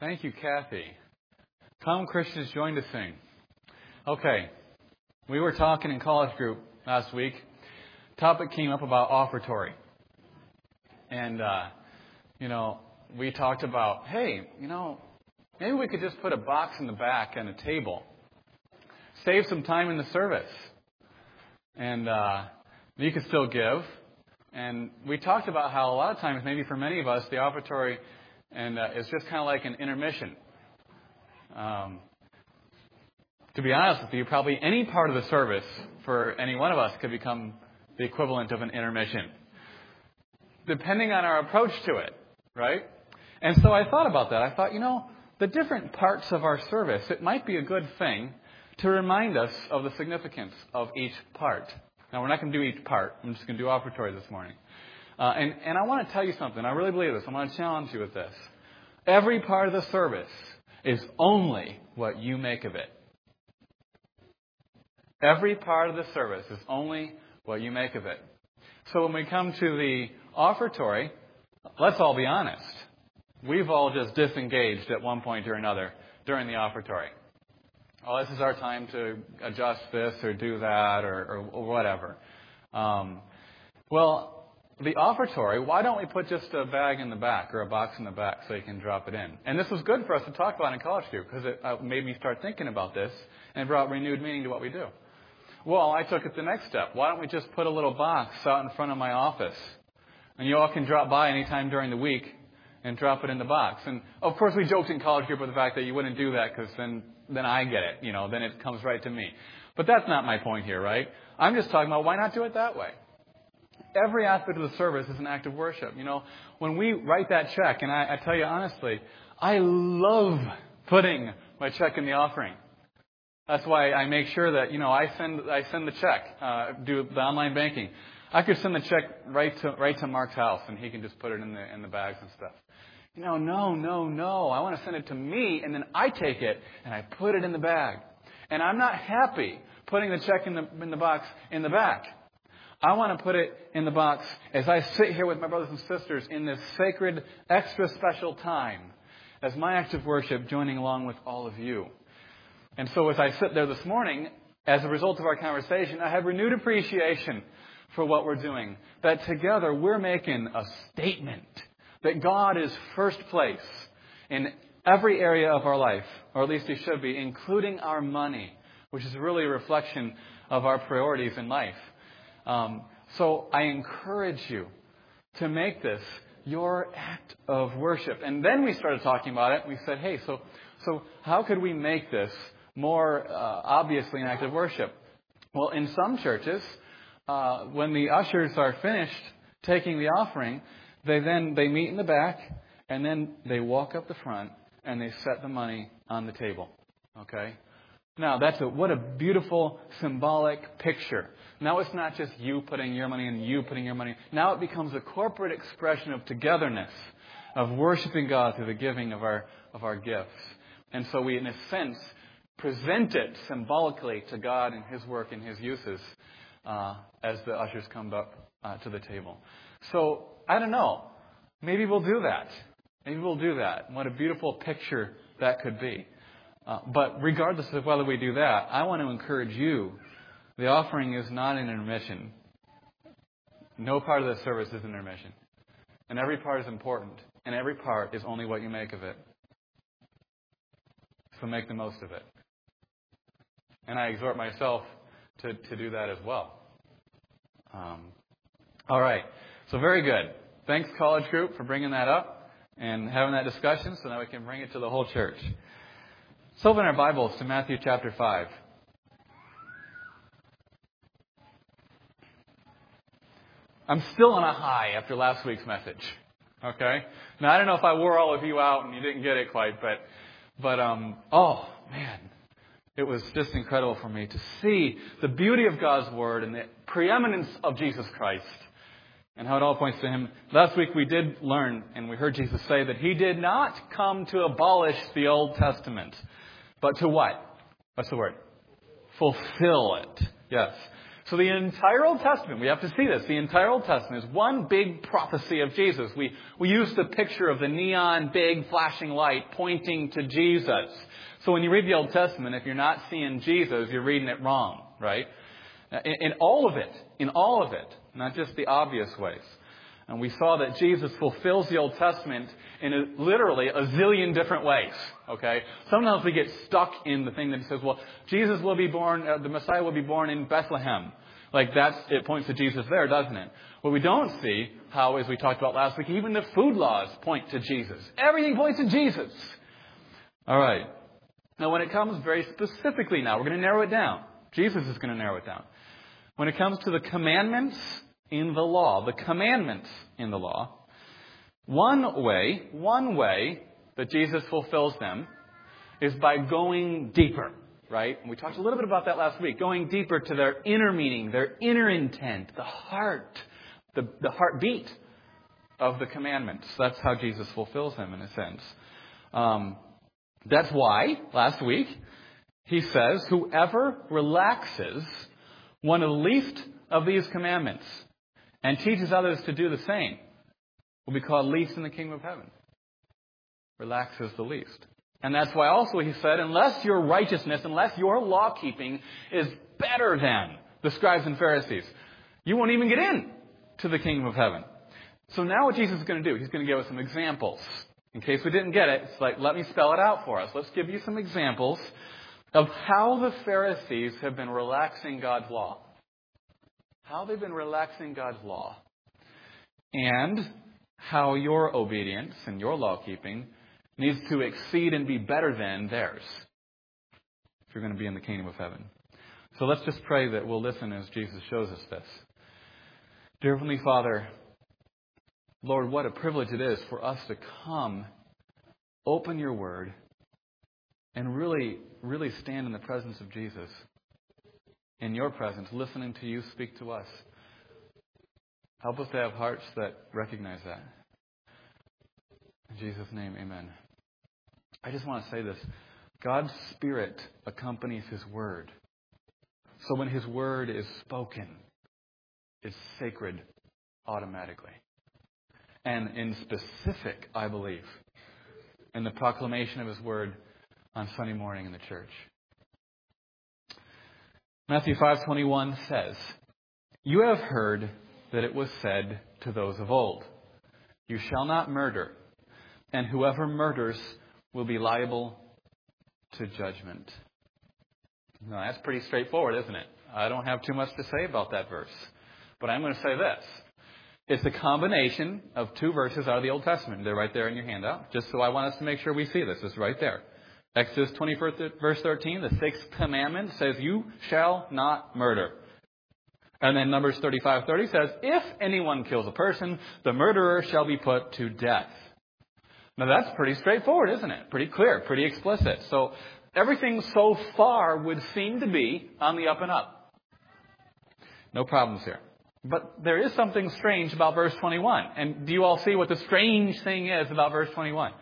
Thank you, Kathy. Come, Christians, join to sing. Okay, we were talking in college group last week. Topic came up about offertory. And, we talked about, hey, maybe we could just put a box in the back and a table. Save some time in the service. And you could still give. And we talked about how a lot of times, maybe for many of us, the offertory is just kind of like an intermission. To be honest with you, probably any part of the service for any one of us could become the equivalent of an intermission, depending on our approach to it, right? And so I thought about that. I thought, the different parts of our service, it might be a good thing to remind us of the significance of each part. Now, we're not going to do each part. I'm just going to do offertory this morning. And I want to tell you something. I really believe this. I want to challenge you with this. Every part of the service is only what you make of it. Every part of the service is only what you make of it. So when we come to the offertory, let's all be honest. We've all just disengaged at one point or another during the offertory. Oh, this is our time to adjust this or do that or whatever. The offertory, why don't we put just a bag in the back or a box in the back so you can drop it in? And this was good for us to talk about in college group because it made me start thinking about this and brought renewed meaning to what we do. Well, I took it the next step. Why don't we just put a little box out in front of my office? And you all can drop by anytime during the week and drop it in the box. And, of course, we joked in college group with the fact that you wouldn't do that because then I get it. Then it comes right to me. But that's not my point here, right? I'm just talking about why not do it that way? Every aspect of the service is an act of worship. When we write that check, and I tell you honestly, I love putting my check in the offering. That's why I make sure that, I send the check, do the online banking. I could send the check right to Mark's house, and he can just put it in the bags and stuff. No. I want to send it to me, and then I take it, and I put it in the bag. And I'm not happy putting the check in the box in the back. I want to put it in the box as I sit here with my brothers and sisters in this sacred, extra special time as my act of worship, joining along with all of you. And so as I sit there this morning, as a result of our conversation, I have renewed appreciation for what we're doing. That together we're making a statement that God is first place in every area of our life, or at least He should be, including our money, which is really a reflection of our priorities in life. So I encourage you to make this your act of worship. And then we started talking about it. We said, hey, so how could we make this more obviously an act of worship? Well, in some churches, when the ushers are finished taking the offering, they meet in the back, and then they walk up the front, and they set the money on the table. Okay? Now, what a beautiful symbolic picture. Now it's not just you putting your money and you putting your money. Now it becomes a corporate expression of togetherness, of worshiping God through the giving of our gifts. And so we, in a sense, present it symbolically to God and His work and His uses as the ushers come up to the table. So, I don't know. Maybe we'll do that. What a beautiful picture that could be. But regardless of whether we do that, I want to encourage you, the offering is not an intermission. No part of the service is an intermission. And every part is important. And every part is only what you make of it. So make the most of it. And I exhort myself to do that as well. All right. So very good. Thanks, college group, for bringing that up and having that discussion so that we can bring it to the whole church. Let's open our Bibles to Matthew chapter 5. I'm still on a high after last week's message. Okay? Now, I don't know if I wore all of you out and you didn't get it quite, but oh, man. It was just incredible for me to see the beauty of God's Word and the preeminence of Jesus Christ and how it all points to Him. Last week we did learn and we heard Jesus say that He did not come to abolish the Old Testament, but to what? What's the word? Fulfill it. Yes. So the entire Old Testament, we have to see this, the entire Old Testament is one big prophecy of Jesus. We use the picture of the neon, big, flashing light pointing to Jesus. So when you read the Old Testament, if you're not seeing Jesus, you're reading it wrong, right? In all of it, not just the obvious ways. And we saw that Jesus fulfills the Old Testament in literally a zillion different ways. Okay? Sometimes we get stuck in the thing that says, well, Jesus will be born, the Messiah will be born in Bethlehem. Like it points to Jesus there, doesn't it? What we don't see, how, as we talked about last week, even the food laws point to Jesus. Everything points to Jesus. All right. Now when it comes very specifically now, we're going to narrow it down. Jesus is going to narrow it down. When it comes to the commandments in the law, one way that Jesus fulfills them is by going deeper, right? And we talked a little bit about that last week, going deeper to their inner meaning, their inner intent, the heart, the heartbeat of the commandments. That's how Jesus fulfills them in a sense. That's why, last week, he says, whoever relaxes one of the least of these commandments and teaches others to do the same will be called least in the kingdom of heaven. Relax is the least. And that's why also he said, unless your righteousness, unless your law-keeping is better than the scribes and Pharisees, you won't even get in to the kingdom of heaven. So now what Jesus is going to do, he's going to give us some examples. In case we didn't get it, it's like, let me spell it out for us. Let's give you some examples of how the Pharisees have been relaxing God's law. How they've been relaxing God's law. And how your obedience and your law-keeping needs to exceed and be better than theirs if you're going to be in the kingdom of heaven. So let's just pray that we'll listen as Jesus shows us this. Dear Heavenly Father, Lord, what a privilege it is for us to come, open your word, and really, really stand in the presence of Jesus. In your presence, listening to you speak to us. Help us to have hearts that recognize that. In Jesus' name, amen. I just want to say this. God's Spirit accompanies His Word. So when His Word is spoken, it's sacred automatically. And in specific, I believe, in the proclamation of His Word on Sunday morning in the church. Matthew 5:21 says, "You have heard that it was said to those of old, 'You shall not murder, and whoever murders will be liable to judgment.'" Now, that's pretty straightforward, isn't it? I don't have too much to say about that verse. But I'm going to say this. It's a combination of two verses out of the Old Testament. They're right there in your handout. Just so I want us to make sure we see this. It's right there. Exodus 20, verse 13, the sixth commandment says, "You shall not murder." And then Numbers 35:30 says, "If anyone kills a person, the murderer shall be put to death." Now that's pretty straightforward, isn't it? Pretty clear, pretty explicit. So everything so far would seem to be on the up and up. No problems here. But there is something strange about verse 21. And do you all see what the strange thing is about verse 21?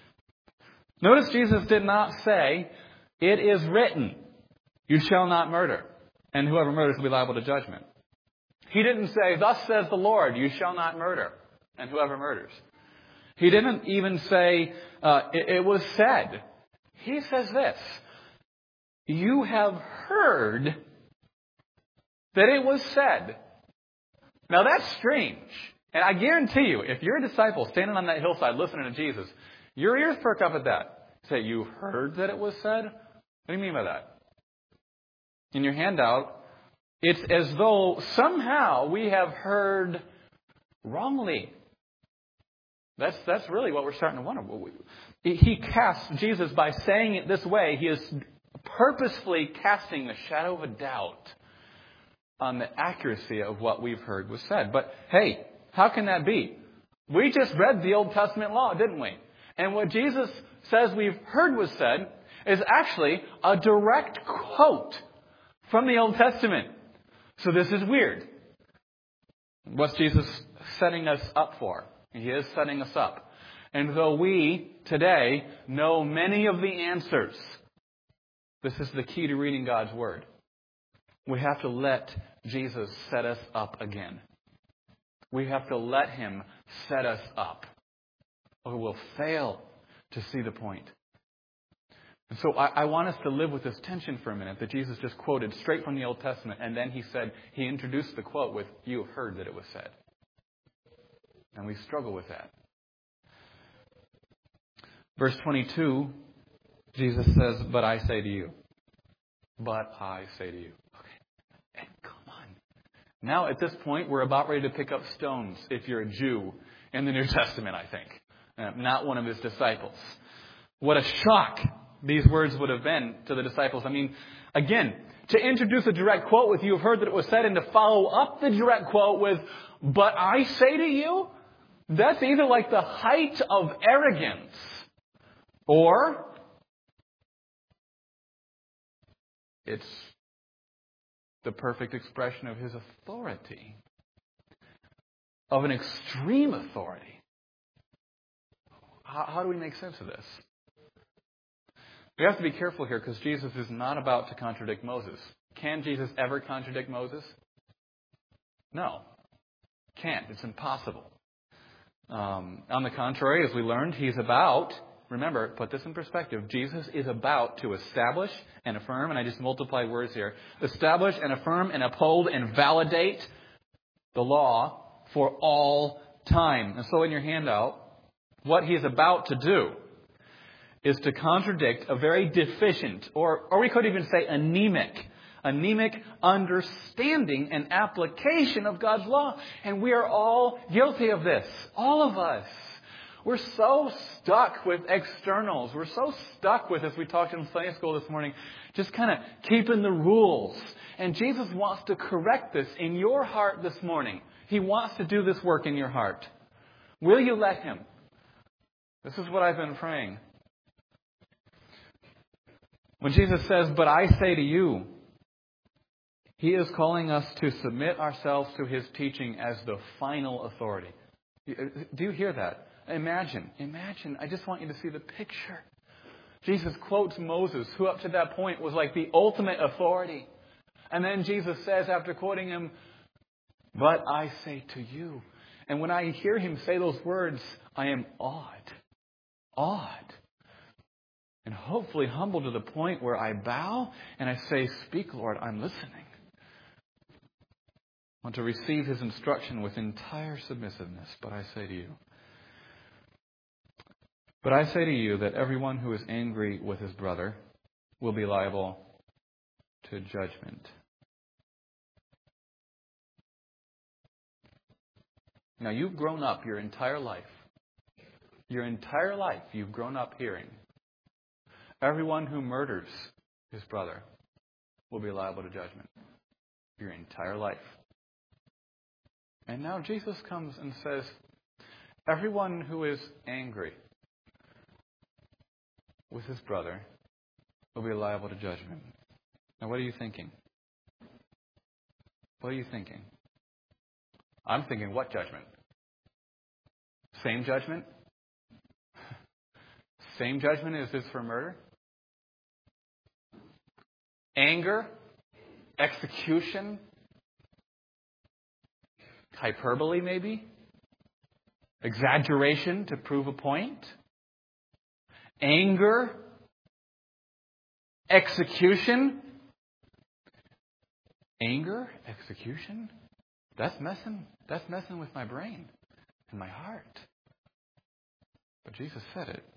Notice Jesus did not say, "It is written, you shall not murder, and whoever murders will be liable to judgment." He didn't say, "Thus says the Lord, you shall not murder, and whoever murders." He didn't even say, it was said. He says this, "You have heard that it was said." Now that's strange. And I guarantee you, if you're a disciple standing on that hillside listening to Jesus, your ears perk up at that. Say, "You heard that it was said?" What do you mean by that? In your handout, it's as though somehow we have heard wrongly. That's really what we're starting to wonder. He casts, Jesus, by saying it this way, he is purposefully casting the shadow of a doubt on the accuracy of what we've heard was said. But hey, how can that be? We just read the Old Testament law, didn't we? And what Jesus says we've heard was said is actually a direct quote from the Old Testament. So this is weird. What's Jesus setting us up for? He is setting us up. And though we today know many of the answers, this is the key to reading God's Word. We have to let Jesus set us up again. We have to let Him set us up, or we'll fail to see the point. And so I want us to live with this tension for a minute that Jesus just quoted straight from the Old Testament, and then He introduced the quote with, "You have heard that it was said." And we struggle with that. Verse 22, Jesus says, "But I say to you." But I say to you. Okay. And come on. Now at this point, we're about ready to pick up stones if you're a Jew in the New Testament, I think. Not one of His disciples. What a shock these words would have been to the disciples. I mean, again, to introduce a direct quote with "You have heard that it was said," and to follow up the direct quote with "But I say to you," that's either like the height of arrogance, or it's the perfect expression of His authority, of an extreme authority. How do we make sense of this? We have to be careful here because Jesus is not about to contradict Moses. Can Jesus ever contradict Moses? No. Can't. It's impossible. On the contrary, as we learned, He's about, remember, put this in perspective, Jesus is about to establish and affirm, and I just multiply words here, establish and affirm and uphold and validate the law for all time. And so in your handout, what He's about to do is to contradict a very deficient, or we could even say anemic understanding and application of God's law. And we are all guilty of this. All of us. We're so stuck with externals. We're so stuck with, as we talked in Sunday school this morning, just kind of keeping the rules. And Jesus wants to correct this in your heart this morning. He wants to do this work in your heart. Will you let Him? This is what I've been praying. When Jesus says, "But I say to you," He is calling us to submit ourselves to His teaching as the final authority. Do you hear that? Imagine. I just want you to see the picture. Jesus quotes Moses, who up to that point was like the ultimate authority. And then Jesus says, after quoting him, "But I say to you." And when I hear Him say those words, I am awed. And hopefully humbled to the point where I bow and I say, "Speak, Lord, I'm listening." I want to receive His instruction with entire submissiveness. But I say to you. But I say to you that everyone who is angry with his brother will be liable to judgment. Now, you've grown up your entire life. You've grown up hearing, everyone who murders his brother will be liable to judgment. Your entire life. And now Jesus comes and says, everyone who is angry with his brother will be liable to judgment. Now, what are you thinking? I'm thinking, what judgment? Same judgment? Same judgment as is for murder? Anger? Execution? Hyperbole, maybe? Exaggeration to prove a point? Anger? Execution? Anger? Execution? That's messing with my brain and my heart. But Jesus said it.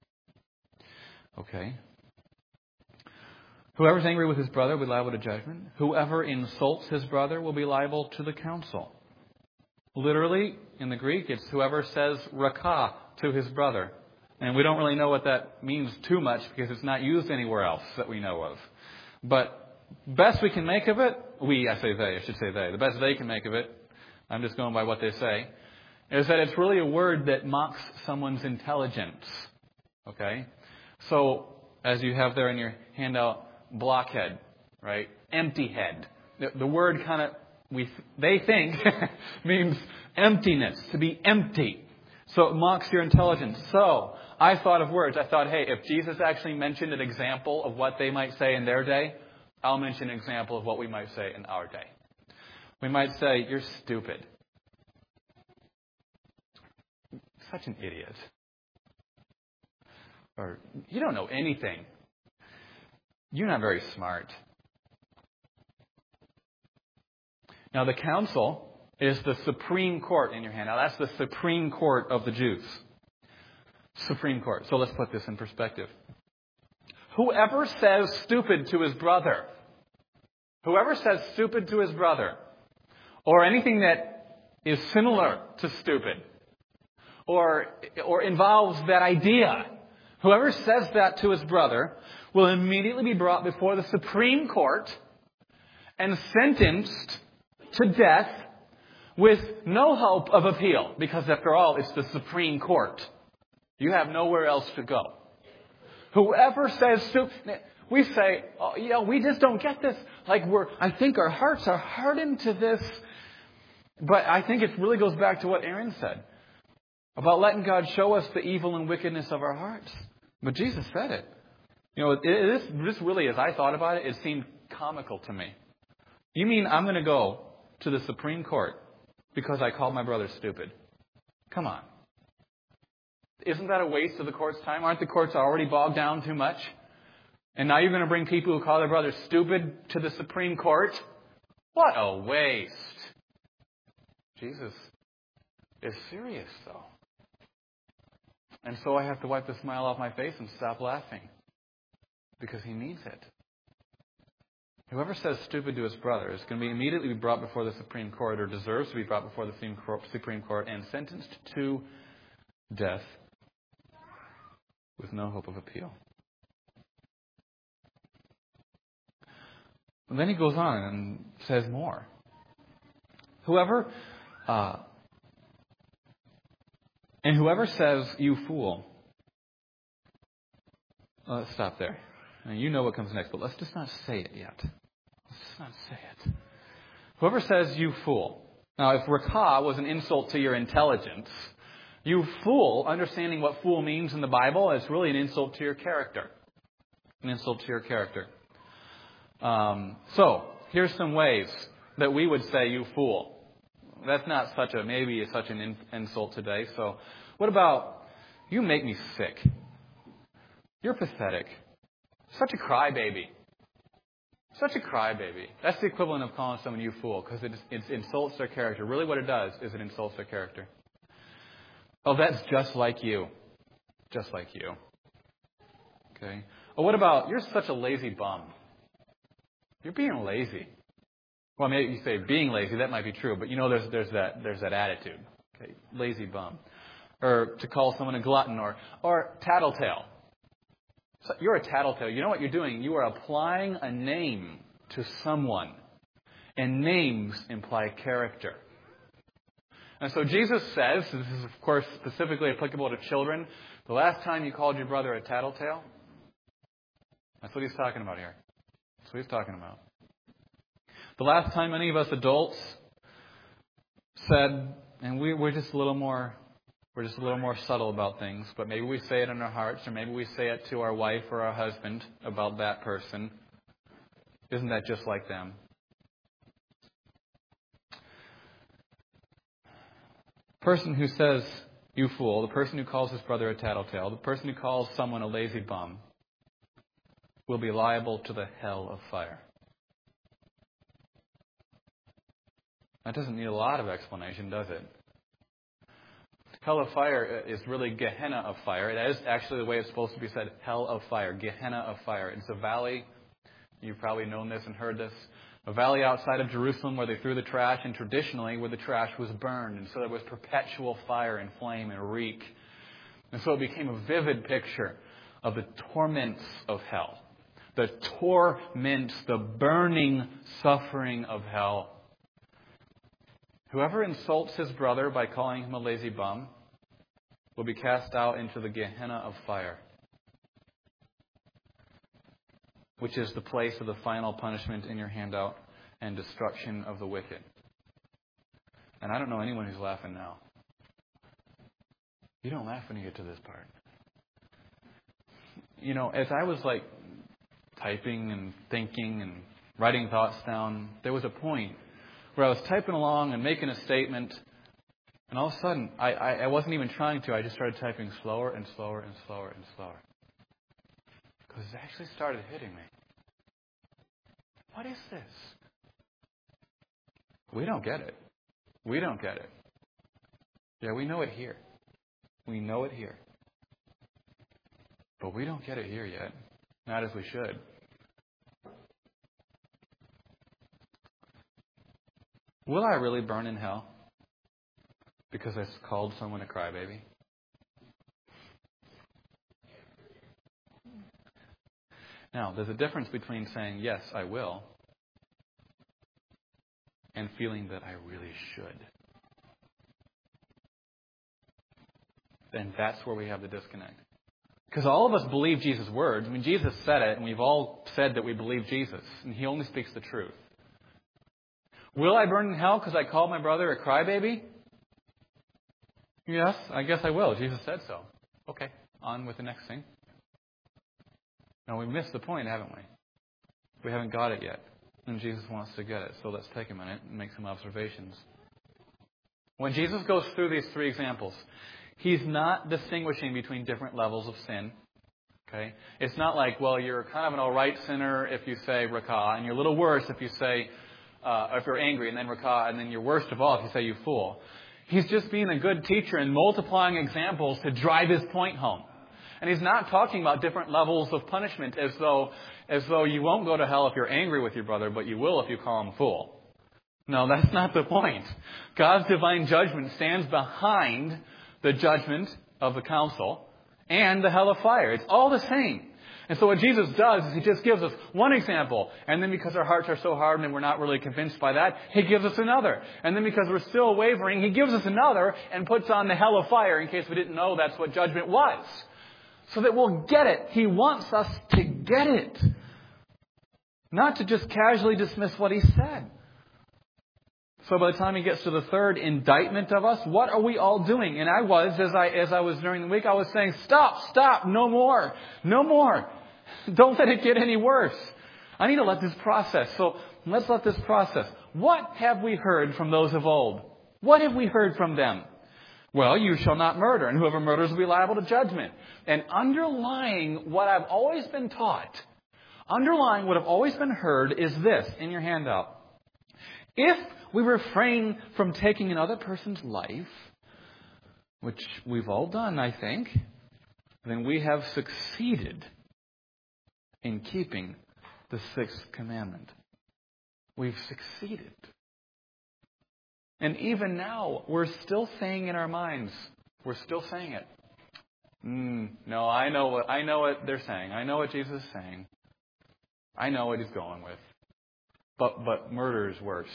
Okay. Whoever's angry with his brother will be liable to judgment. Whoever insults his brother will be liable to the council. Literally, in the Greek, it's whoever says rakah to his brother. And we don't really know what that means too much because it's not used anywhere else that we know of. But best we can make of it, the best they can make of it, I'm just going by what they say, is that it's really a word that mocks someone's intelligence. Okay? So, as you have there in your handout, blockhead, right? Empty head. The word kind of, they think, means emptiness, to be empty. So it mocks your intelligence. So, I thought of words. I thought, hey, if Jesus actually mentioned an example of what they might say in their day, I'll mention an example of what we might say in our day. We might say, "You're stupid." Such an idiot. Or, "You don't know anything. You're not very smart." Now, the council is the Supreme Court in your hand. Now, that's the Supreme Court of the Jews. Supreme Court. So let's put this in perspective. Whoever says stupid to his brother, or anything that is similar to stupid, or involves that idea, whoever says that to his brother will immediately be brought before the Supreme Court and sentenced to death with no hope of appeal. Because after all, it's the Supreme Court. You have nowhere else to go. Whoever says stupid, we say, "Oh, we just don't get this. I think our hearts are hardened to this." But I think it really goes back to what Aaron said about letting God show us the evil and wickedness of our hearts. But Jesus said it. This really, as I thought about it, it seemed comical to me. You mean I'm going to go to the Supreme Court because I called my brother stupid? Come on. Isn't that a waste of the court's time? Aren't the courts already bogged down too much? And now you're going to bring people who call their brother stupid to the Supreme Court? What a waste. Jesus is serious, though. And so I have to wipe the smile off my face and stop laughing. Because he means it. Whoever says stupid to his brother is going to be immediately brought before the Supreme Court, or deserves to be brought before the Supreme Court and sentenced to death with no hope of appeal. And then he goes on and says more. Whoever says, "You fool." Let's stop there. And you know what comes next, but let's just not say it yet. Let's just not say it. Whoever says, "You fool." Now, if rakah was an insult to your intelligence, you fool, understanding what fool means in the Bible, is really an insult to your character. An insult to your character. So, here's some ways that we would say, "You fool." That's not such an insult today. So, what about, "You make me sick. You're pathetic. Such a crybaby. Such a crybaby." That's the equivalent of calling someone "you fool," because it insults their character. Really what it does is it insults their character. "Oh, that's just like you." Just like you. Okay. Or what about, "You're such a lazy bum. You're being lazy." Well, maybe you say being lazy, that might be true, but there's that attitude. Okay. Lazy bum. Or to call someone a glutton or tattletale. So you're a tattletale. You know what you're doing? You are applying a name to someone. And names imply character. And so Jesus says, this is of course specifically applicable to children, the last time you called your brother a tattletale, that's what he's talking about here. That's what he's talking about. The last time any of us adults said, and we're just a little more subtle about things, but maybe we say it in our hearts, or maybe we say it to our wife or our husband about that person. Isn't that just like them? The person who says, "You fool," the person who calls his brother a tattletale, the person who calls someone a lazy bum, will be liable to the hell of fire. That doesn't need a lot of explanation, does it? Hell of fire is really Gehenna of fire. That is actually the way it's supposed to be said, hell of fire, Gehenna of fire. It's a valley. You've probably known this and heard this. A valley outside of Jerusalem where they threw the trash, and traditionally where the trash was burned. And so there was perpetual fire and flame and reek. And so it became a vivid picture of the torments of hell. The torments, the burning suffering of hell. Whoever insults his brother by calling him a lazy bum will be cast out into the Gehenna of fire, which is the place of the final punishment in your handout and destruction of the wicked. And I don't know anyone who's laughing now. You don't laugh when you get to this part. As I was typing and thinking and writing thoughts down, there was a point where I was typing along and making a statement, and all of a sudden, I wasn't even trying to. I just started typing slower and slower and slower and slower. Because it actually started hitting me. What is this? We don't get it. We don't get it. Yeah, we know it here. We know it here. But we don't get it here yet. Not as we should. Will I really burn in hell because I called someone a crybaby? Now, there's a difference between saying, yes, I will, and feeling that I really should. And that's where we have the disconnect. Because all of us believe Jesus' words. I mean, Jesus said it, and we've all said that we believe Jesus, and He only speaks the truth. Will I burn in hell because I called my brother a crybaby? Yes, I guess I will. Jesus said so. Okay, on with the next thing. Now, we missed the point, haven't we? We haven't got it yet. And Jesus wants to get it. So let's take a minute and make some observations. When Jesus goes through these three examples, He's not distinguishing between different levels of sin. Okay? It's not like, well, you're kind of an all right sinner if you say rakah, and you're a little worse if you say, if you're angry, and then rakah, and then you're worst of all if you say you fool. He's just being a good teacher and multiplying examples to drive His point home. And He's not talking about different levels of punishment as though you won't go to hell if you're angry with your brother, but you will if you call him a fool. No, that's not the point. God's divine judgment stands behind the judgment of the council and the hell of fire. It's all the same. And so what Jesus does is He just gives us one example. And then because our hearts are so hardened and we're not really convinced by that, He gives us another. And then because we're still wavering, He gives us another and puts on the hell of fire in case we didn't know that's what judgment was. So that we'll get it. He wants us to get it. Not to just casually dismiss what He said. So by the time He gets to the third indictment of us, what are we all doing? And I was, as I was during the week, I was saying, stop, no more. Don't let it get any worse. I need to let this process. So let's let this process. What have we heard from those of old? What have we heard from them? Well, you shall not murder, and whoever murders will be liable to judgment. And underlying what I've always been taught, underlying what I've always been heard is this in your handout. If we refrain from taking another person's life, which we've all done, I think, then we have succeeded in keeping the sixth commandment. We've succeeded. And even now, we're still saying in our minds, we're still saying it. No, I know what they're saying. I know what Jesus is saying. I know what He's going with. But murder is worse.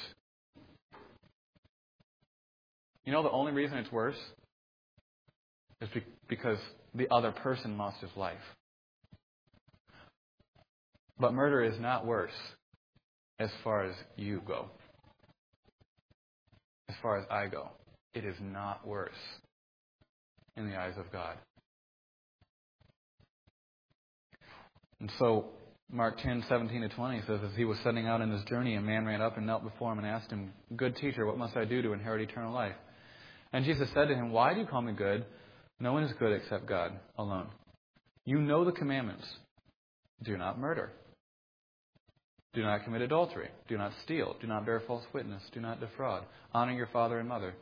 You know the only reason it's worse is because the other person lost his life. But murder is not worse as far as you go. As far as I go, it is not worse in the eyes of God. And so, Mark 10:17-20 says, as He was setting out on His journey, a man ran up and knelt before Him and asked Him, Good teacher, what must I do to inherit eternal life? And Jesus said to him, Why do you call me good? No one is good except God alone. You know the commandments. Do not murder. Do not commit adultery. Do not steal. Do not bear false witness. Do not defraud. Honor your father and mother.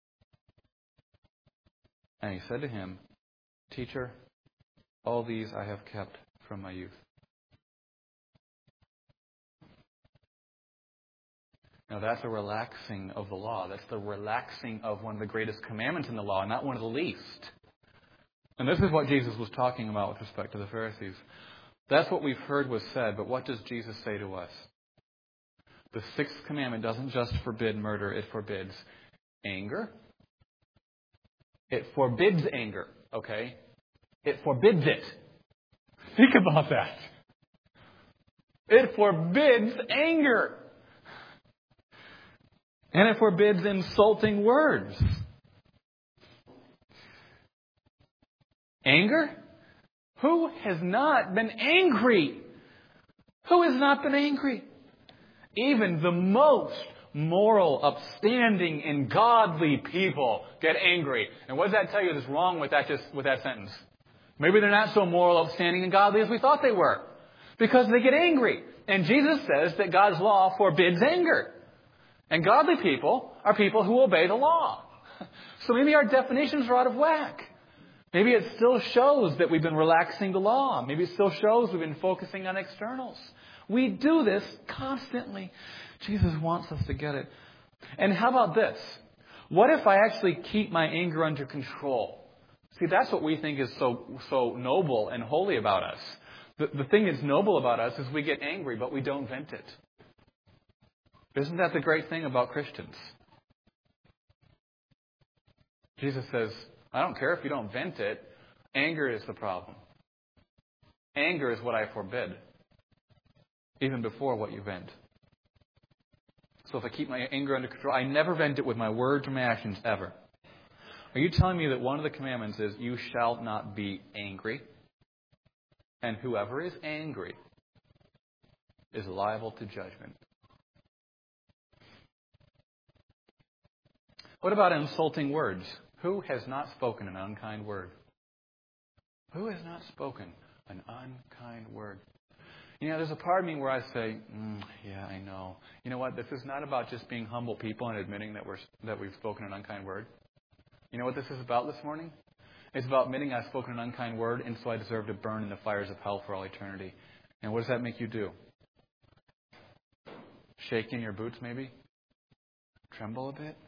And He said to him, Teacher, all these I have kept from my youth. Now that's a relaxing of the law. That's the relaxing of one of the greatest commandments in the law, not one of the least. And this is what Jesus was talking about with respect to the Pharisees. That's what we've heard was said, but what does Jesus say to us? The sixth commandment doesn't just forbid murder, it forbids anger. It forbids anger, okay? It forbids it. Think about that. It forbids anger. And it forbids insulting words. Anger? Who has not been angry? Who has not been angry? Even the most moral, upstanding, and godly people get angry. And what does that tell you is wrong with that sentence? Maybe they're not so moral, upstanding, and godly as we thought they were. Because they get angry. And Jesus says that God's law forbids anger. And godly people are people who obey the law. So maybe our definitions are out of whack. Maybe it still shows that we've been relaxing the law. Maybe it still shows we've been focusing on externals. We do this constantly. Jesus wants us to get it. And how about this? What if I actually keep my anger under control? See, that's what we think is so noble and holy about us. The thing that's noble about us is we get angry, but we don't vent it. Isn't that the great thing about Christians? Jesus says, I don't care if you don't vent it. Anger is the problem. Anger is what I forbid. Even before what you vent. So if I keep my anger under control, I never vent it with my words or my actions ever. Are you telling me that one of the commandments is, you shall not be angry? And whoever is angry is liable to judgment. What about insulting words? Who has not spoken an unkind word? Who has not spoken an unkind word? You know, there's a part of me where I say, yeah, I know. You know what? This is not about just being humble people and admitting that we've spoken an unkind word. You know what this is about this morning? It's about admitting I've spoken an unkind word, and so I deserve to burn in the fires of hell for all eternity. And what does that make you do? Shake in your boots, maybe? Tremble a bit?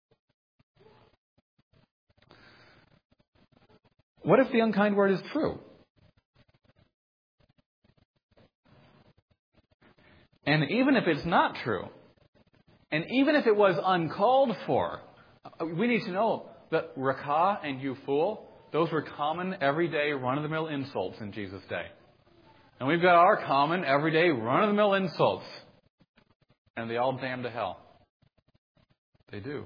What if the unkind word is true? And even if it's not true, and even if it was uncalled for, we need to know that rakah and you fool, those were common, everyday, run-of-the-mill insults in Jesus' day. And we've got our common, everyday, run-of-the-mill insults. And they all damn to hell. They do.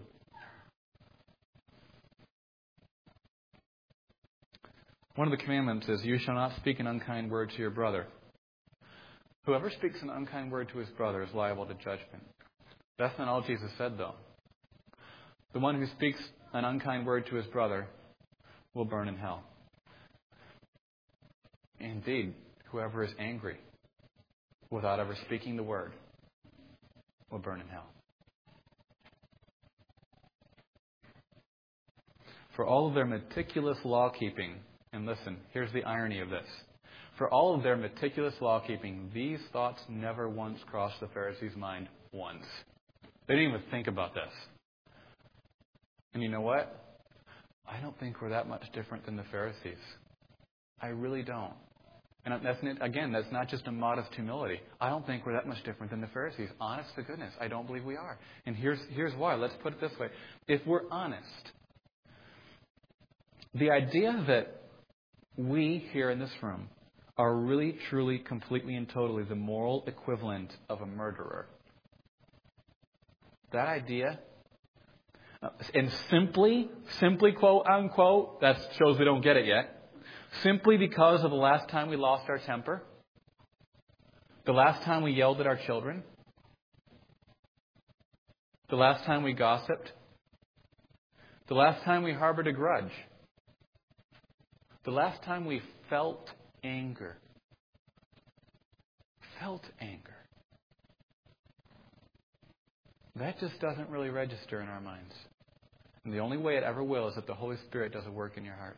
One of the commandments is, you shall not speak an unkind word to your brother. Whoever speaks an unkind word to his brother is liable to judgment. That's not all Jesus said, though. The one who speaks an unkind word to his brother will burn in hell. Indeed, whoever is angry without ever speaking the word will burn in hell. For all of their meticulous law-keeping, and listen, here's the irony of this. For all of their meticulous law-keeping, these thoughts never once crossed the Pharisees' mind once. They didn't even think about this. And you know what? I don't think we're that much different than the Pharisees. I really don't. And that's not just a modest humility. I don't think we're that much different than the Pharisees. Honest to goodness, I don't believe we are. And here's why. Let's put it this way. If we're honest, the idea that we here in this room are really, truly, completely, and totally the moral equivalent of a murderer. That idea, and simply, quote unquote, that shows we don't get it yet, simply because of the last time we lost our temper, the last time we yelled at our children, the last time we gossiped, the last time we harbored a grudge, the last time we felt anger. That just doesn't really register in our minds. And the only way it ever will is if the Holy Spirit does a work in your heart.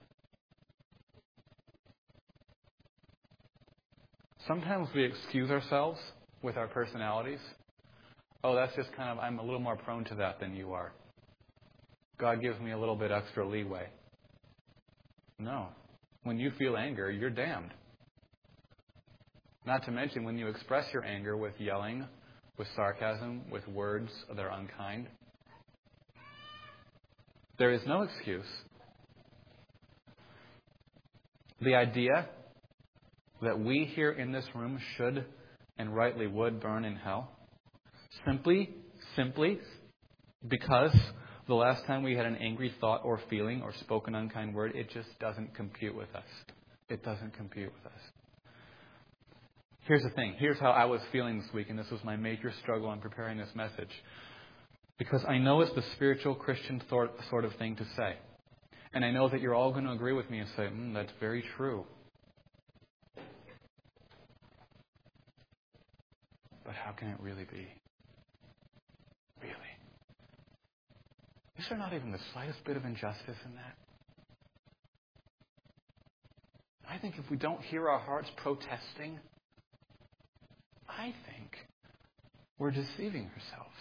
Sometimes we excuse ourselves with our personalities. Oh, that's just I'm a little more prone to that than you are. God gives me a little bit extra leeway. No. When you feel anger, you're damned. Not to mention when you express your anger with yelling, with sarcasm, with words that are unkind. There is no excuse. The idea that we here in this room should and rightly would burn in hell, simply because the last time we had an angry thought or feeling or spoke an unkind word, it just doesn't compute with us. It doesn't compute with us. Here's the thing. Here's how I was feeling this week, and this was my major struggle in preparing this message. Because I know it's the spiritual Christian sort of thing to say. And I know that you're all going to agree with me and say, that's very true. But how can it really be? Really? Is there not even the slightest bit of injustice in that? I think if we don't hear our hearts protesting, I think we're deceiving ourselves.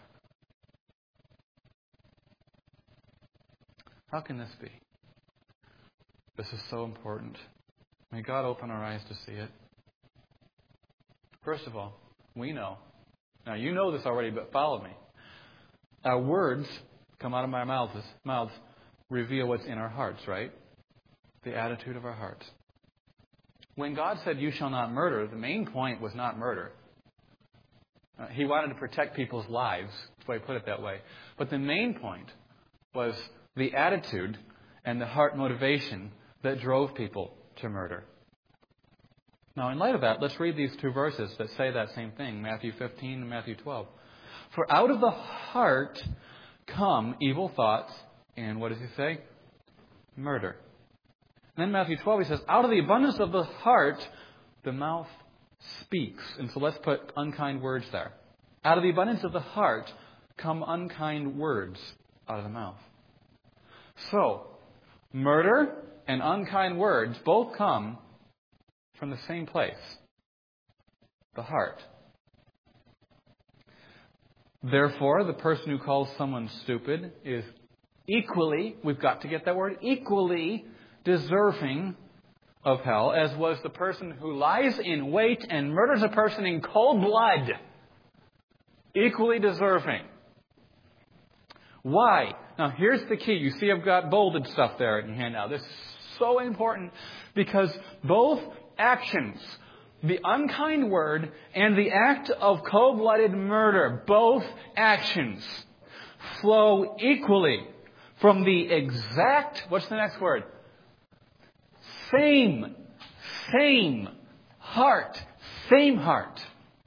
How can this be? This is so important. May God open our eyes to see it. First of all, we know. Now, you know this already, but follow me. Our words come out of our mouths reveal what's in our hearts, right? The attitude of our hearts. When God said, you shall not murder, the main point was not murder. He wanted to protect people's lives. That's why he put it that way. But the main point was the attitude and the heart motivation that drove people to murder. Now, in light of that, let's read these two verses that say that same thing, Matthew 15 and Matthew 12. For out of the heart come evil thoughts, and what does he say? Murder. And then Matthew 12, he says, out of the abundance of the heart, the mouth speaks. And so let's put unkind words there. Out of the abundance of the heart come unkind words out of the mouth. So, murder and unkind words both come from the same place, the heart. Therefore, the person who calls someone stupid is equally, we've got to get that word, equally deserving of hell, as was the person who lies in wait and murders a person in cold blood. Equally deserving. Why? Now, here's the key. You see I've got bolded stuff there in your handout. This is so important because both actions, the unkind word and the act of cold-blooded murder, both actions flow equally from the exact, what's the next word? Same heart. Same heart.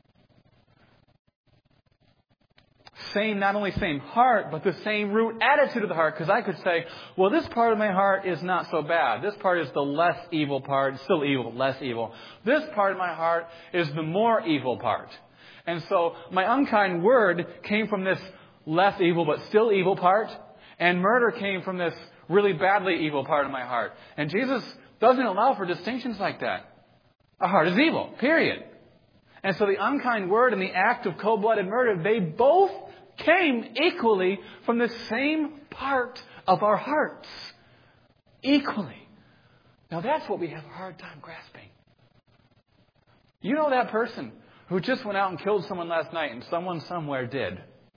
Same, not only same heart, but the same root attitude of the heart. Because I could say, well, this part of my heart is not so bad. This part is the less evil part. Still evil, less evil. This part of my heart is the more evil part. And so my unkind word came from this less evil but still evil part. And murder came from this really badly evil part of my heart. And Jesus doesn't allow for distinctions like that. Our heart is evil, period. And so the unkind word and the act of cold-blooded murder, they both came equally from the same part of our hearts. Equally. Now that's what we have a hard time grasping. You know that person who just went out and killed someone last night and someone somewhere did.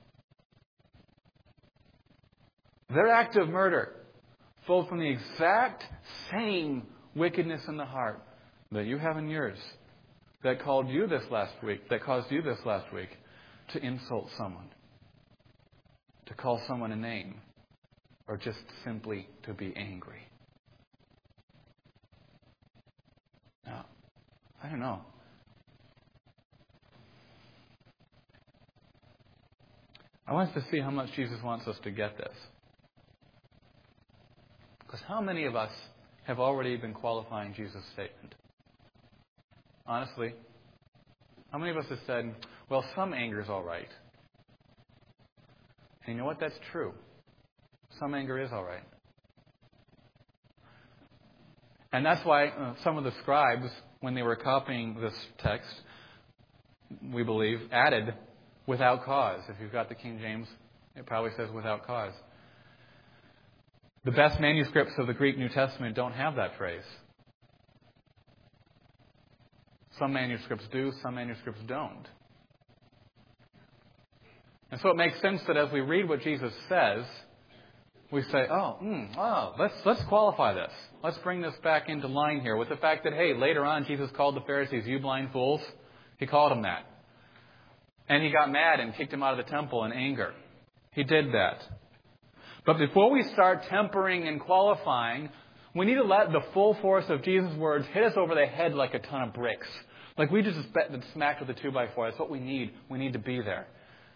Their act of murder flowed from the exact same wickedness in the heart that you have in yours, that caused you this last week to insult someone, to call someone a name, or just simply to be angry. Now, I don't know. I want us to see how much Jesus wants us to get this. Because how many of us have already been qualifying Jesus' statement? Honestly, how many of us have said, well, some anger is all right? And you know what? That's true. Some anger is all right. And that's why some of the scribes, when they were copying this text, we believe, added without cause. If you've got the King James, it probably says without cause. The best manuscripts of the Greek New Testament don't have that phrase. Some manuscripts do, some manuscripts don't. And so it makes sense that as we read what Jesus says, we say, let's qualify this. Let's bring this back into line here with the fact that, hey, later on Jesus called the Pharisees, you blind fools. He called them that. And he got mad and kicked them out of the temple in anger. He did that. But before we start tempering and qualifying, we need to let the full force of Jesus' words hit us over the head like a ton of bricks Like we just smacked with a 2x4. That's what we need. We need to be there.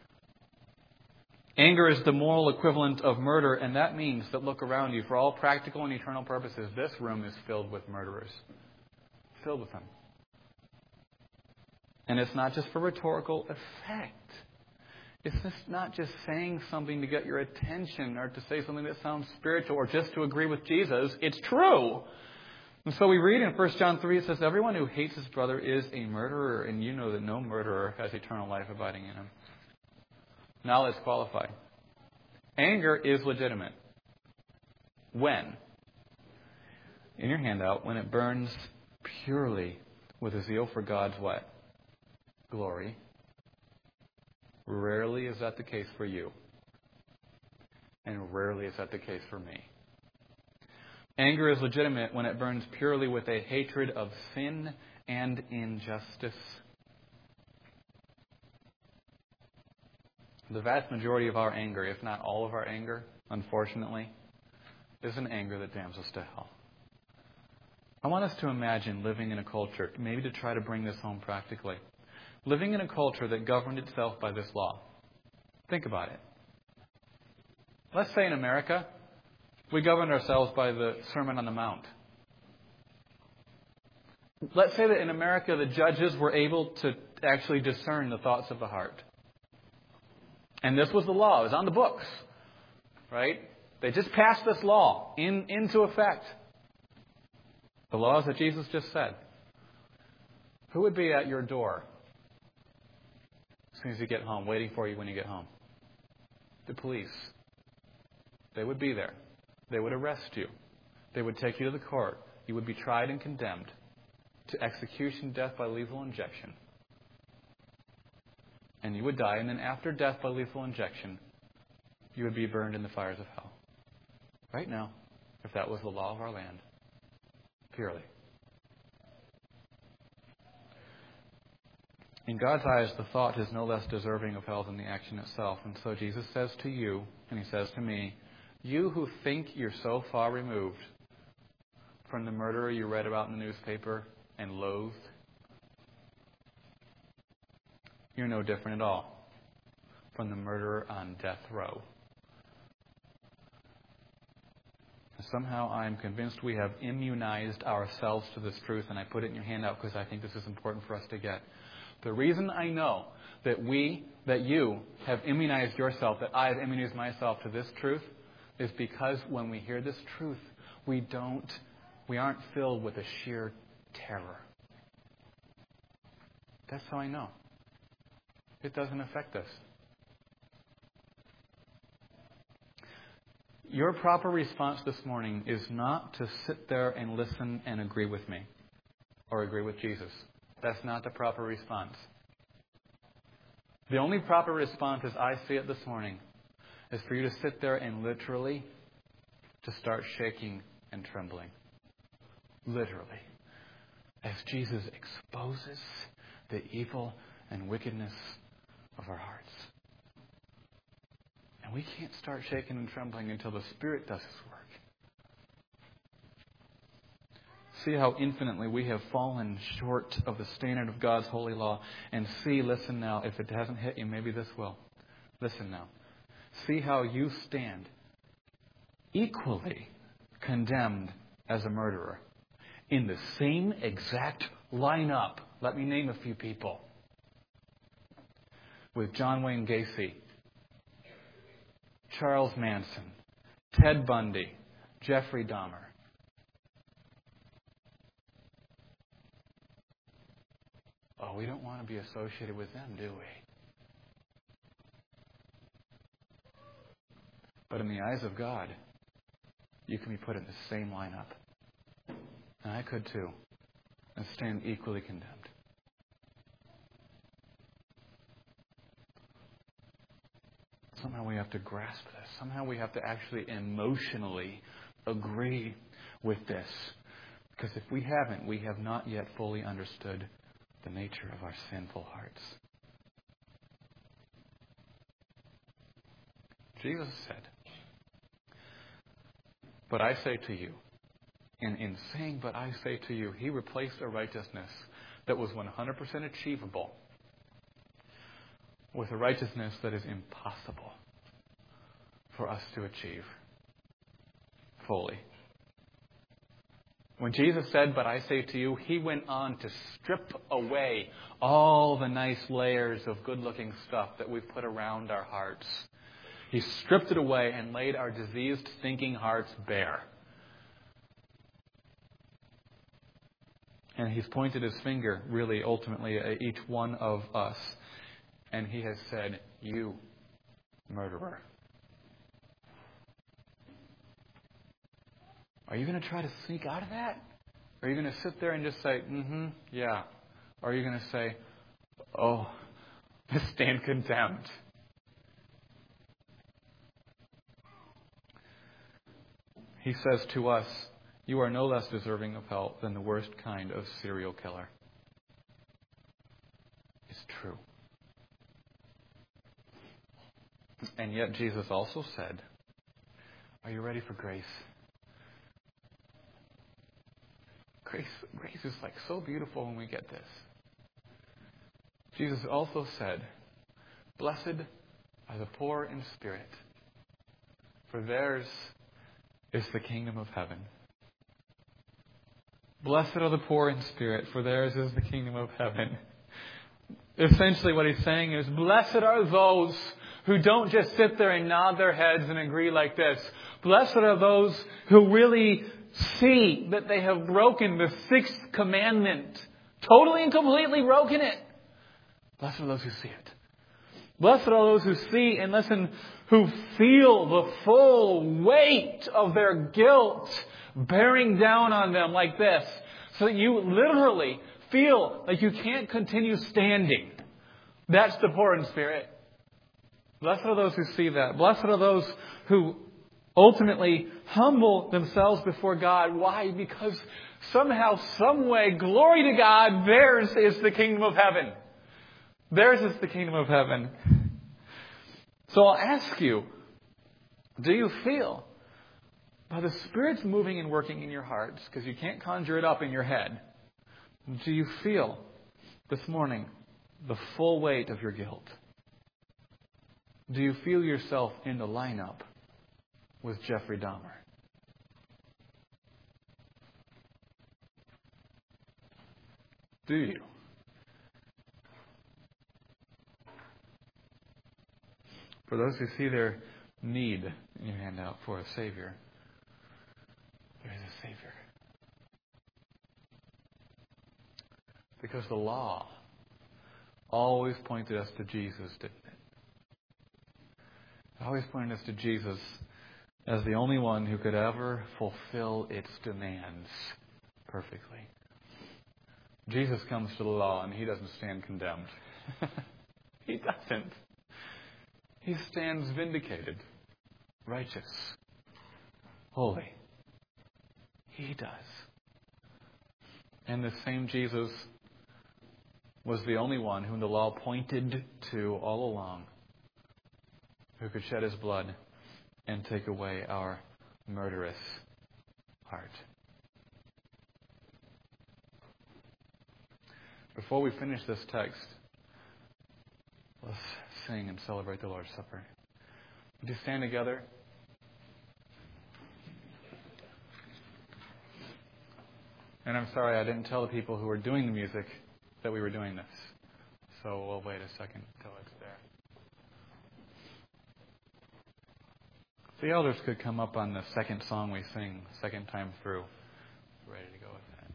Anger is the moral equivalent of murder, and that means that look around you. For all practical and eternal purposes, this room is filled with murderers. Filled with them. And it's not just for rhetorical effect. It's just not just saying something to get your attention or to say something that sounds spiritual or just to agree with Jesus. It's true. And so we read in 1 John 3, it says, everyone who hates his brother is a murderer, and you know that no murderer has eternal life abiding in him. Now let's qualify. Anger is legitimate. When? In your handout, when it burns purely with a zeal for God's what? Glory. Rarely is that the case for you. And rarely is that the case for me. Anger is legitimate when it burns purely with a hatred of sin and injustice. The vast majority of our anger, if not all of our anger, unfortunately, is an anger that damns us to hell. I want us to imagine living in a culture, maybe to try to bring this home practically, living in a culture that governed itself by this law. Think about it. Let's say in America, we governed ourselves by the Sermon on the Mount. Let's say that in America, the judges were able to actually discern the thoughts of the heart. And this was the law. It was on the books. Right? They just passed this law into effect. The laws that Jesus just said. Who would be at your door as soon as you get home, waiting for you when you get home? The police. They would be there. They would arrest you. They would take you to the court. You would be tried and condemned to execution, death by lethal injection. And you would die, and then after death by lethal injection, you would be burned in the fires of hell. Right now, if that was the law of our land. Purely. In God's eyes, the thought is no less deserving of hell than the action itself. And so Jesus says to you, and He says to me, you who think you're so far removed from the murderer you read about in the newspaper and loathed, you're no different at all from the murderer on death row. Somehow I'm convinced we have immunized ourselves to this truth, and I put it in your handout because I think this is important for us to get. The reason I know that you have immunized yourself, that I have immunized myself to this truth, is because when we hear this truth, we aren't filled with a sheer terror. That's how I know. It doesn't affect us. Your proper response this morning is not to sit there and listen and agree with me or agree with Jesus. That's not the proper response. The only proper response as I see it this morning is for you to sit there and literally to start shaking and trembling. Literally. As Jesus exposes the evil and wickedness of our hearts. And we can't start shaking and trembling until the Spirit does His work. See how infinitely we have fallen short of the standard of God's holy law. And listen now, if it hasn't hit you, maybe this will. Listen now. See how you stand equally condemned as a murderer in the same exact lineup. Let me name a few people. With John Wayne Gacy, Charles Manson, Ted Bundy, Jeffrey Dahmer. Oh, we don't want to be associated with them, do we? But in the eyes of God, you can be put in the same lineup. And I could too. And stand equally condemned. Somehow we have to grasp this. Somehow we have to actually emotionally agree with this. Because if we haven't, we have not yet fully understood the nature of our sinful hearts. Jesus said, but I say to you, and in saying, but I say to you, He replaced a righteousness that was 100% achievable with a righteousness that is impossible for us to achieve fully. When Jesus said, "But I say to you," He went on to strip away all the nice layers of good-looking stuff that we've put around our hearts. He stripped it away and laid our diseased, thinking hearts bare. And He's pointed His finger, really, ultimately, at each one of us. And He has said, "You, murderer." Are you going to try to sneak out of that? Are you going to sit there and just say, yeah? Or are you going to say, "Oh, I stand condemned"? He says to us, "You are no less deserving of hell than the worst kind of serial killer." It's true. And yet Jesus also said, "Are you ready for grace?" Grace is like so beautiful when we get this. Jesus also said, "Blessed are the poor in spirit, for theirs is the kingdom of heaven." Blessed are the poor in spirit, for theirs is the kingdom of heaven. Essentially what He's saying is, blessed are those who don't just sit there and nod their heads and agree like this. Blessed are those who really see that they have broken the sixth commandment. Totally and completely broken it. Blessed are those who see it. Blessed are those who see and listen, who feel the full weight of their guilt bearing down on them like this. So that you literally feel like you can't continue standing. That's the poor in spirit. Blessed are those who see that. Blessed are those who ultimately humble themselves before God. Why? Because somehow, some way, glory to God, theirs is the kingdom of heaven. Theirs is the kingdom of heaven. So I'll ask you, do you feel by the Spirit's moving and working in your hearts, because you can't conjure it up in your head, do you feel this morning the full weight of your guilt? Do you feel yourself in the lineup with Jeffrey Dahmer? Do you? For those who see their need in your handout for a Savior, there is a Savior. Because the law always pointed us to Jesus, didn't it? It always pointed us to Jesus as the only one who could ever fulfill its demands perfectly. Jesus comes to the law and He doesn't stand condemned. He doesn't. He stands vindicated, righteous, holy. He does. And the same Jesus was the only one whom the law pointed to all along, who could shed His blood and take away our murderous heart. Before we finish this text, let's sing and celebrate the Lord's Supper. Would you stand together? And I'm sorry I didn't tell the people who were doing the music that we were doing this. So we'll wait a second until it's there. The elders could come up on the second song we sing, second time through. Ready to go with that.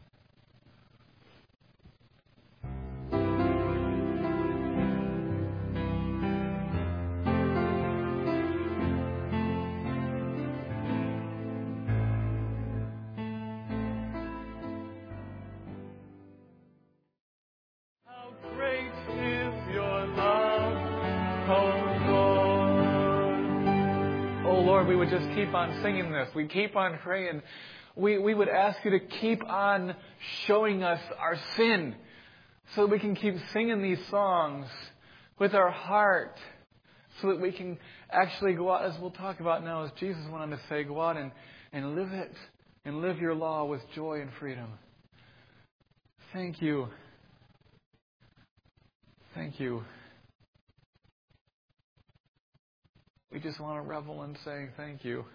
How great is your love, oh Lord. Oh Lord, we would just keep on singing this. We keep on praying. We would ask you to keep on showing us our sin so that we can keep singing these songs with our heart so that we can actually go out, as we'll talk about now, as Jesus went on to say, go out and live it and live your law with joy and freedom. Thank you. thank you. We just want to revel in saying thank you.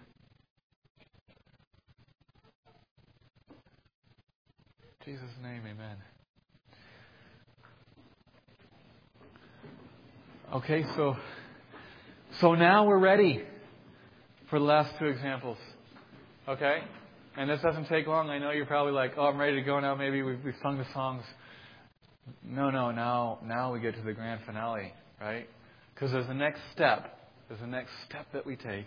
In Jesus' name, amen. Okay, so now we're ready for the last two examples. Okay? And this doesn't take long. I know you're probably like, oh, I'm ready to go now. Maybe we've sung the songs. No, now we get to the grand finale, right? Because there's a next step. There's a next step that we take.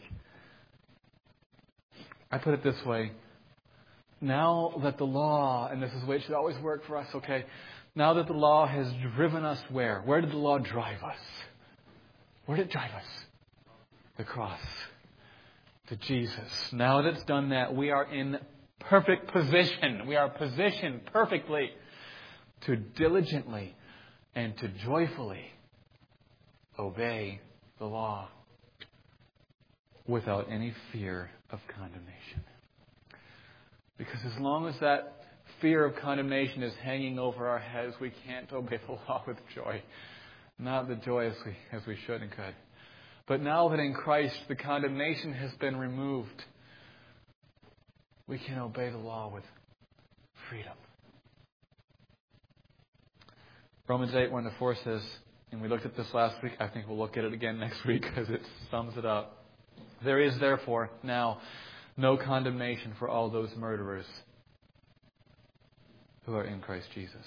I put it this way. Now that the law, and this is the way it should always work for us, okay? Now that the law has driven us where? Where did the law drive us? Where did it drive us? The cross. To Jesus. Now that it's done that, we are in perfect position. We are positioned perfectly to diligently and to joyfully obey the law without any fear of condemnation. Because as long as that fear of condemnation is hanging over our heads, we can't obey the law with joy. Not the joy as we should and could. But now that in Christ the condemnation has been removed, we can obey the law with freedom. Romans 8:1-4 says, and we looked at this last week, I think we'll look at it again next week because it sums it up. There is therefore now no condemnation for all those murderers who are in Christ Jesus.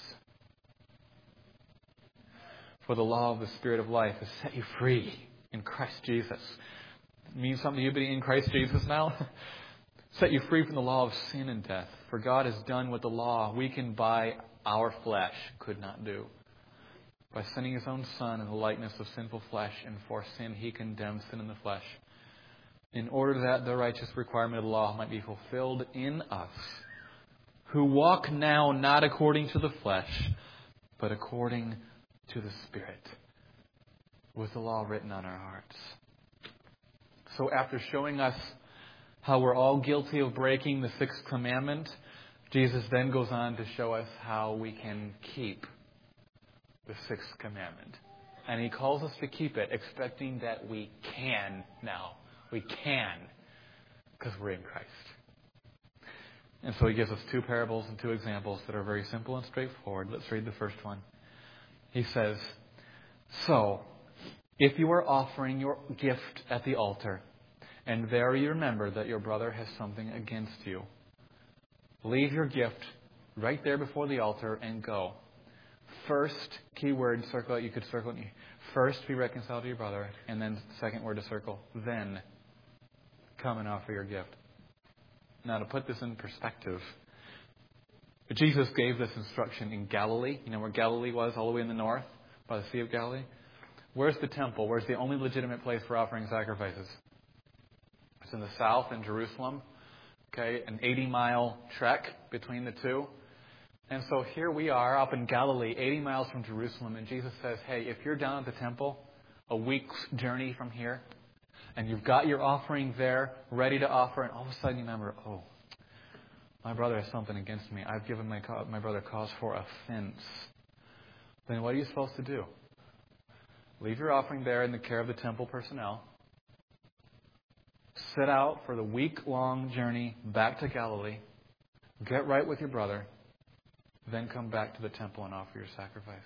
For the law of the Spirit of life has set you free in Christ Jesus. It means something to you being in Christ Jesus now? Set you free from the law of sin and death. For God has done what the law weakened by our flesh could not do. By sending His own Son in the likeness of sinful flesh, and for sin He condemned sin in the flesh, in order that the righteous requirement of the law might be fulfilled in us, who walk now not according to the flesh, but according to the Spirit, with the law written on our hearts. So after showing us how we're all guilty of breaking the sixth commandment, Jesus then goes on to show us how we can keep the sixth commandment. And He calls us to keep it, expecting that we can now. We can, because we're in Christ. And so He gives us two parables and two examples that are very simple and straightforward. Let's read the first one. He says, so, if you are offering your gift at the altar, and there you remember that your brother has something against you, leave your gift right there before the altar and go. First, key word, circle it. You could circle it. First, be reconciled to your brother, and then second word to circle. Then, come and offer your gift. Now, to put this in perspective, Jesus gave this instruction in Galilee. You know where Galilee was, all the way in the north, by the Sea of Galilee? Where's the temple? Where's the only legitimate place for offering sacrifices? It's in the south, in Jerusalem. Okay, an 80-mile trek between the two. And so here we are up in Galilee, 80 miles from Jerusalem, and Jesus says, hey, if you're down at the temple, a week's journey from here, and you've got your offering there, ready to offer, and all of a sudden you remember, oh, my brother has something against me. I've given my brother cause for offense. Then what are you supposed to do? Leave your offering there in the care of the temple personnel. Set out for the week-long journey back to Galilee. Get right with your brother. Then come back to the temple and offer your sacrifice.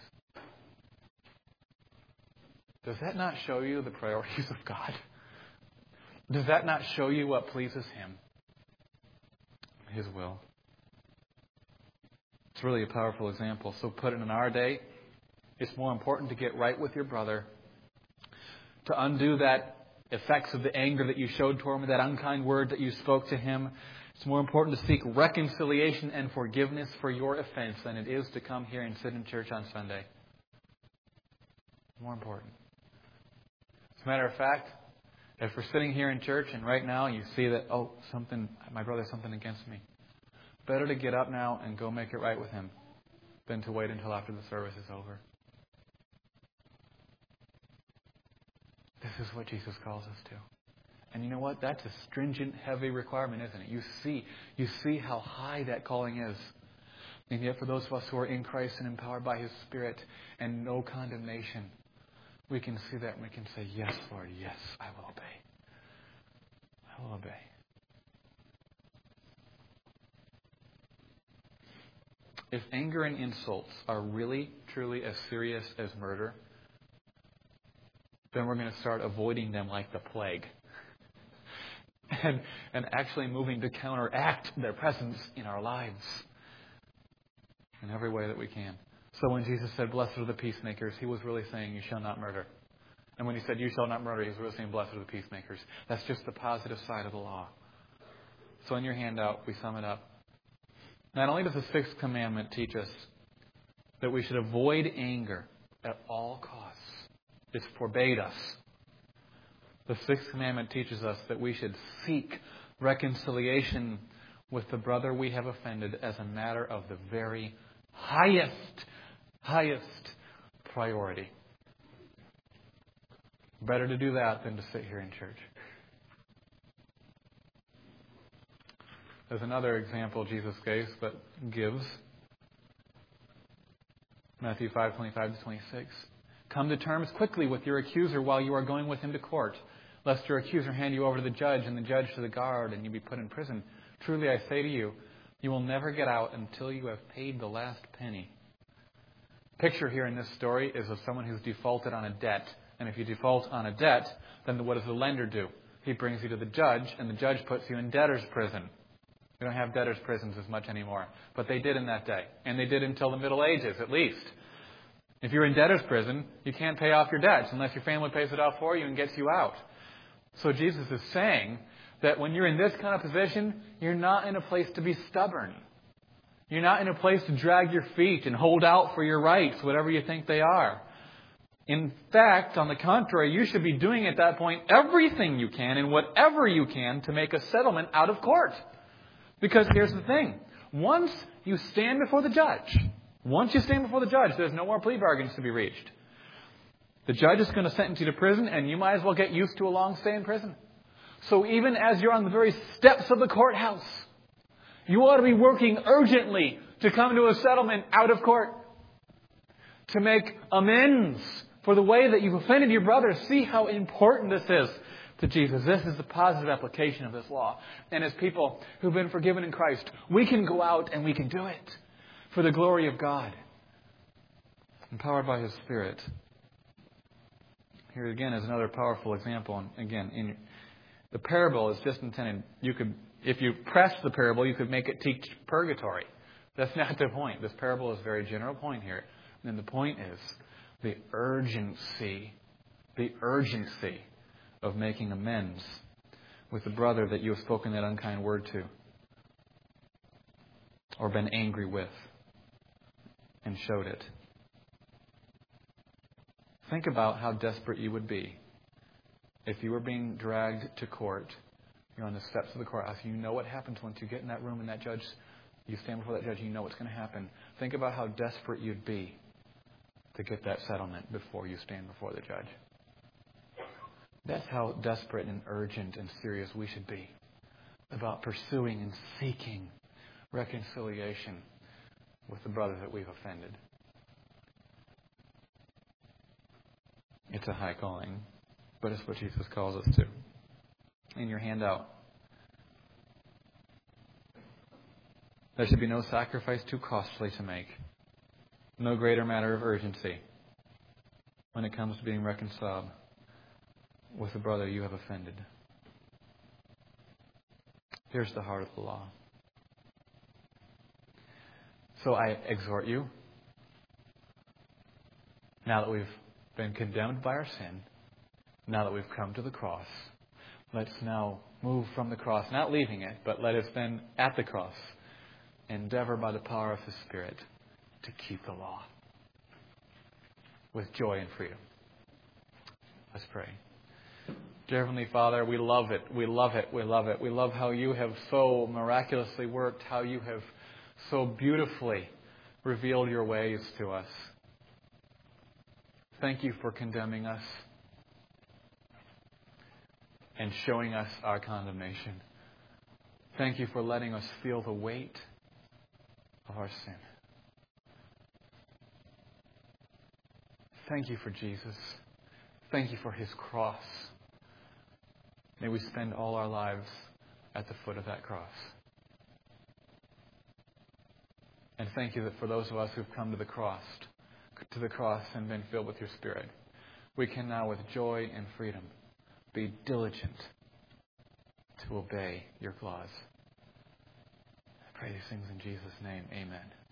Does that not show you the priorities of God? Does that not show you what pleases Him? His will. It's really a powerful example. So put it in our day, it's more important to get right with your brother, to undo that effects of the anger that you showed toward him, that unkind word that you spoke to him. It's more important to seek reconciliation and forgiveness for your offense than it is to come here and sit in church on Sunday. More important. As a matter of fact, if we're sitting here in church and right now you see that, my brother has something against me, better to get up now and go make it right with him than to wait until after the service is over. This is what Jesus calls us to. And you know what? That's a stringent, heavy requirement, isn't it? You see how high that calling is. And yet for those of us who are in Christ and empowered by His Spirit and no condemnation, we can see that and we can say, yes, Lord, yes, I will obey. I will obey. If anger and insults are really, truly as serious as murder, then we're going to start avoiding them like the plague. And actually moving to counteract their presence in our lives in every way that we can. So when Jesus said, blessed are the peacemakers, He was really saying, you shall not murder. And when He said, you shall not murder, He was really saying, blessed are the peacemakers. That's just the positive side of the law. So in your handout, we sum it up. Not only does the sixth commandment teach us that we should avoid anger at all costs, it forbade us. The sixth commandment teaches us that we should seek reconciliation with the brother we have offended as a matter of the very highest priority. Better to do that than to sit here in church. There's another example Jesus gives. Matthew 5:25-26. Come to terms quickly with your accuser while you are going with him to court, lest your accuser hand you over to the judge and the judge to the guard and you be put in prison. Truly I say to you, you will never get out until you have paid the last penny. Picture here in this story is of someone who's defaulted on a debt. And if you default on a debt, then what does the lender do? He brings you to the judge, and the judge puts you in debtor's prison. We don't have debtor's prisons as much anymore. But they did in that day. And they did until the Middle Ages, at least. If you're in debtor's prison, you can't pay off your debts unless your family pays it off for you and gets you out. So Jesus is saying that when you're in this kind of position, you're not in a place to be stubborn. You're not in a place to drag your feet and hold out for your rights, whatever you think they are. In fact, on the contrary, you should be doing at that point everything you can and whatever you can to make a settlement out of court. Because here's the thing. Once you stand before the judge, there's no more plea bargains to be reached. The judge is going to sentence you to prison, and you might as well get used to a long stay in prison. So even as you're on the very steps of the courthouse, you ought to be working urgently to come to a settlement out of court, to make amends for the way that you've offended your brother. See how important this is to Jesus. This is the positive application of this law. And as people who've been forgiven in Christ, we can go out and we can do it for the glory of God, empowered by His Spirit. Here again is another powerful example. And again, the parable is just intended. If you press the parable, you could make it teach purgatory. That's not the point. This parable is a very general point here. And the point is the urgency of making amends with the brother that you have spoken that unkind word to or been angry with and showed it. Think about how desperate you would be if you were being dragged to court. You're on the steps of the courthouse. You know what happens once you get in that room and that judge, you stand before that judge, you know what's going to happen. Think about how desperate you'd be to get that settlement before you stand before the judge. That's how desperate and urgent and serious we should be about pursuing and seeking reconciliation with the brother that we've offended. It's a high calling, but it's what Jesus calls us to. In your handout, there should be no sacrifice too costly to make, no greater matter of urgency when it comes to being reconciled with the brother you have offended. Here's the heart of the law. So I exhort you, now that we've been condemned by our sin, now that we've come to the cross, let's now move from the cross, not leaving it, but let us then at the cross endeavor by the power of His Spirit to keep the law with joy and freedom. Let's pray. Dear Heavenly Father, we love it. We love it. We love it. We love how you have so miraculously worked, how you have so beautifully revealed your ways to us. Thank you for condemning us and showing us our condemnation. Thank you for letting us feel the weight of our sin. Thank you for Jesus. Thank you for his cross. May we spend all our lives at the foot of that cross. And thank you that for those of us who've come to the cross and been filled with your Spirit, we can now with joy and freedom be diligent to obey your laws. I pray these things in Jesus' name. Amen.